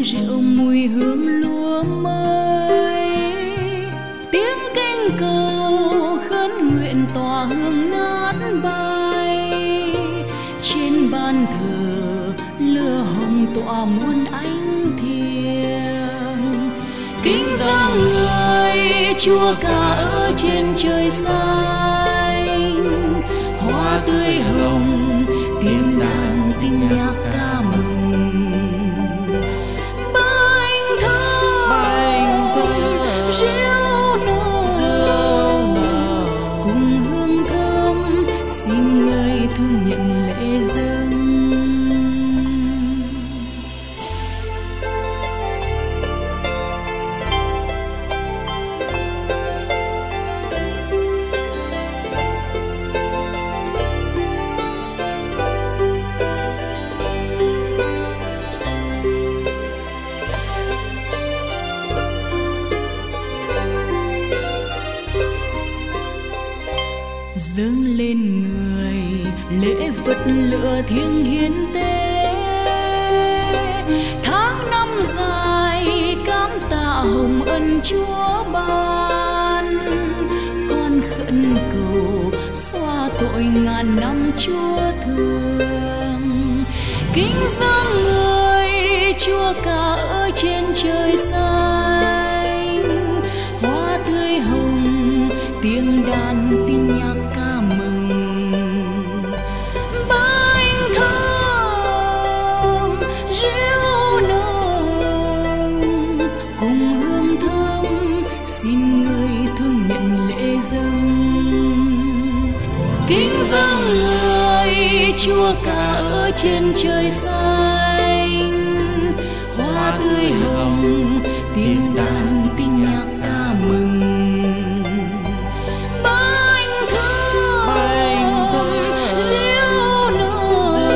rượu mùi hương lúa mới, tiếng kinh cầu khấn nguyện tỏa hương ngát bay. Trên ban thờ lửa hồng tỏa muôn ánh thiêng, kính dâng người Chúa cả ở trên trời xanh. Hoa tươi hồng tiếng đàn tiếng nhạc ca mừng, bánh thơm rượu nồng cùng hương thơm, xin người thương nhận lễ dâng. Dâng lên người lễ vật lửa thiêng hiến tế, tháng năm dài cám tạ hồng ân Chúa ban. Con khẩn cầu xóa tội ngàn năm Chúa thương, kính dâng người Chúa cả ở trên trời xanh. Hoa tươi hồng tiếng đàn tiếng nhạc ca mừng, bánh thơm rượu nồng cùng hương thơm, xin người thương nhận lễ dâng. Kính dâng người Chúa cả ở trên trời xanh. Hoa tươi hồng tiếng đàn tiếng nhạc ca mừng,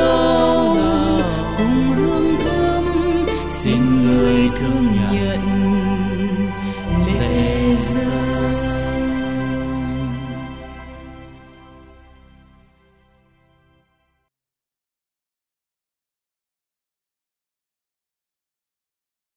xin người thương nhận